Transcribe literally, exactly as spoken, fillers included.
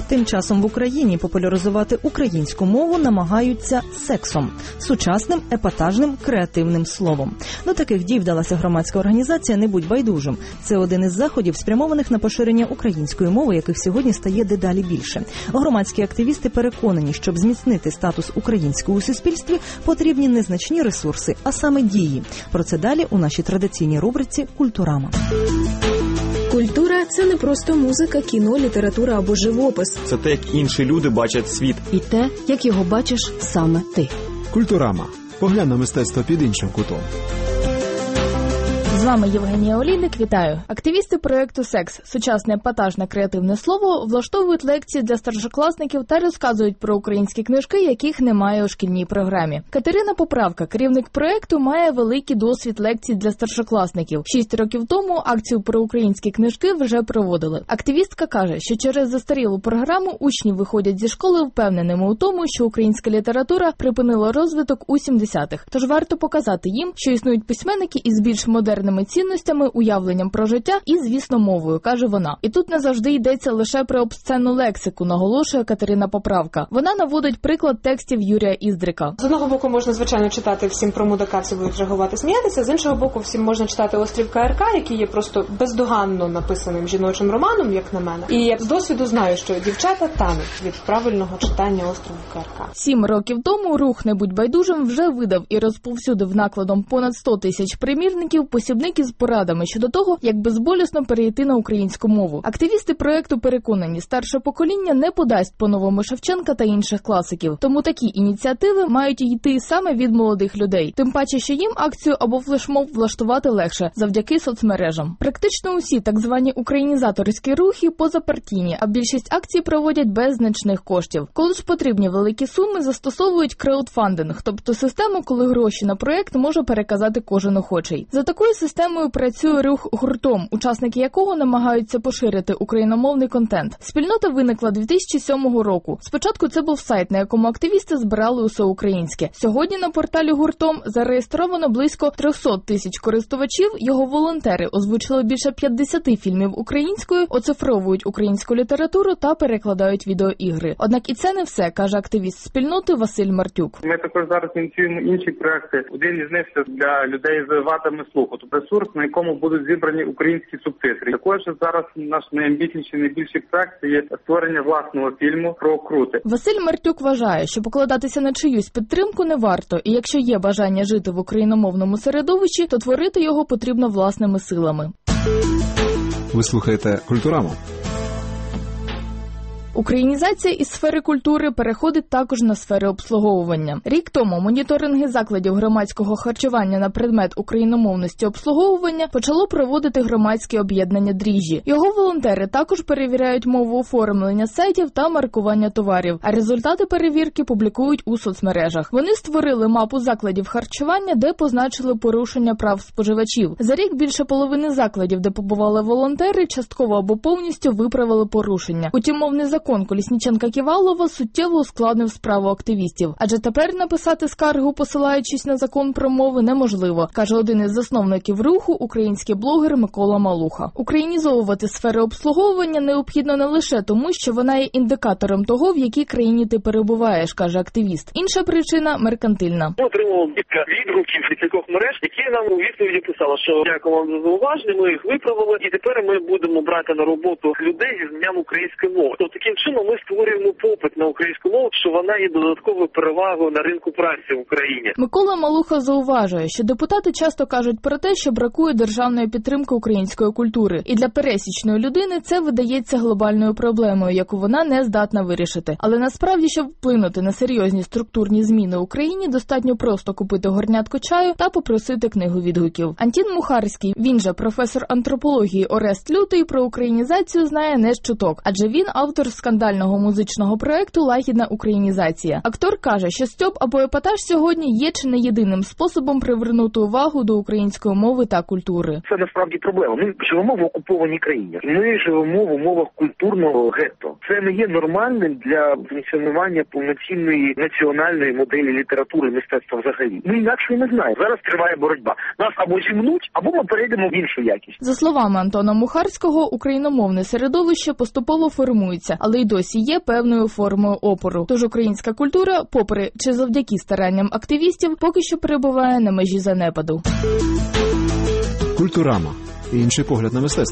Тим часом в Україні популяризувати українську мову намагаються сексом – сучасним, епатажним, креативним словом. До таких дій вдалася громадська організація «Не будь байдужим». Це один із заходів, спрямованих на поширення української мови, яких сьогодні стає дедалі більше. Громадські активісти переконані, щоб зміцнити статус українського у суспільстві, потрібні не значні ресурси, а саме дії. Про це далі у нашій традиційній рубриці «Культурама». Культура – це не просто музика, кіно, література або живопис. Це те, як інші люди бачать світ. І те, як його бачиш саме ти. Культурама. Поглянь на мистецтво під іншим кутом. З вами Євгенія Олійник, вітаю. Активісти проєкту «Секс» – сучасне епатажне креативне слово, влаштовують лекції для старшокласників та розказують про українські книжки, яких немає у шкільній програмі. Катерина Поправка, керівник проєкту, має великий досвід лекцій для старшокласників. Шість років тому акцію про українські книжки вже проводили. Активістка каже, що через застарілу програму учні виходять зі школи впевненими у тому, що українська література припинила розвиток у сімдесятих. Тож варто показати їм, що існують письменники із більш модерними цінностями, уявленням про життя і, звісно, мовою, каже вона. І тут не завжди йдеться лише про обсценну лексику, наголошує Катерина Поправка. Вона наводить приклад текстів Юрія Іздрика. З одного боку можна, звичайно, читати всім про мудака, всі будуть реагувати, сміятися, з іншого боку всім можна читати «Острів КРК», який є просто бездоганно написаним жіночим романом, як на мене. І я з досвіду знаю, що дівчата тануть від правильного читання «Острова КРК». Сім років тому рух «Не будь байдужим» вже видав і розповсюдив накладом понад сто тисяч примірників посібник із порадами щодо того, як безболісно перейти на українську мову. Активісти проєкту переконані, старше покоління не подасть по-новому Шевченка та інших класиків. Тому такі ініціативи мають йти саме від молодих людей. Тим паче, що їм акцію або флешмоб влаштувати легше завдяки соцмережам. Практично усі так звані українізаторські рухи позапартійні, а більшість акцій проводять без значних коштів. Коли ж потрібні великі суми, застосовують краудфандинг, тобто систему, коли гроші на проєкт може переказати кожен охочий. За такою системою Системою працює рух «Гуртом», учасники якого намагаються поширити україномовний контент. Спільнота виникла дві тисячі сьомого року. Спочатку це був сайт, на якому активісти збирали усе українське. Сьогодні на порталі «Гуртом» зареєстровано близько триста тисяч користувачів. Його волонтери озвучили більше п'ятдесят фільмів українською, оцифровують українську літературу та перекладають відеоігри. Однак і це не все, каже активіст спільноти Василь Мартюк. Ми також зараз ініціюємо інші проекти. Один із них – це для людей з вадами слуху. Ресурс, на якому будуть зібрані українські субтитри. Також зараз наш найамбітніший, найбільший проект – це є створення власного фільму про Крути. Василь Мартюк вважає, що покладатися на чиюсь підтримку не варто, і якщо є бажання жити в україномовному середовищі, то творити його потрібно власними силами. Ви слухаєте «Культураму». Українізація із сфери культури переходить також на сфери обслуговування. Рік тому моніторинги закладів громадського харчування на предмет україномовності обслуговування почало проводити громадське об'єднання «Дріжджі». Його волонтери також перевіряють мову оформлення сайтів та маркування товарів, а результати перевірки публікують у соцмережах. Вони створили мапу закладів харчування, де позначили порушення прав споживачів. За рік більше половини закладів, де побували волонтери, частково або повністю виправили порушення. Утім, мовний закон Колісніченка-Ківалова суттєво ускладнив справу активістів. Адже тепер написати скаргу, посилаючись на закон про мови, неможливо, каже один із засновників руху, український блогер Микола Малуха. Українізовувати сфери обслуговування необхідно не лише тому, що вона є індикатором того, в якій країні ти перебуваєш, каже активіст. Інша причина – меркантильна. Ми отримали кілька відгуків від кількох мереж, які нам у відповіді писали, що дякую вам за зауваження, ми їх виправили, і тепер ми будемо брати на роботу людей зі знанням української мови. Тобто, таким чином ми створюємо попит на українську мову, що вона є додатковою перевагою на ринку праці в Україні. Микола Малуха зауважує, що депутати часто кажуть про те, що бракує державної підтримки української культури. І для пересічної людини це видається глобальною проблемою, яку вона не здатна вирішити. Але насправді, щоб вплинути на серйозні структурні зміни в Україні, достатньо просто купити горнятко чаю та попросити книгу відгуків. Антін Мухарський, він же професор антропології Орест Лютий, про українізацію знає не з чуток, адже він автор скандального музичного проекту «Лагідна українізація». Актор каже, що стьоп або епатаж сьогодні є чи не єдиним способом привернути увагу до української мови та культури. Це насправді проблема. Ми живемо в окупованій країні. Ми живемо в умовах культурного гетто. це не є нормальним для функціонування повноцінної національної моделі літератури і мистецтва взагалі. Ми інакше не знаємо. Зараз триває боротьба. Нас або зімнуть, або ми перейдемо в іншу якість. За словами Антона Мухарського, україномовне середовище поступово формується, але й досі є певною формою опору. Тож українська культура, попри чи завдяки старанням активістів, поки що перебуває на межі занепаду. Культурама. Інший погляд на мистецтво.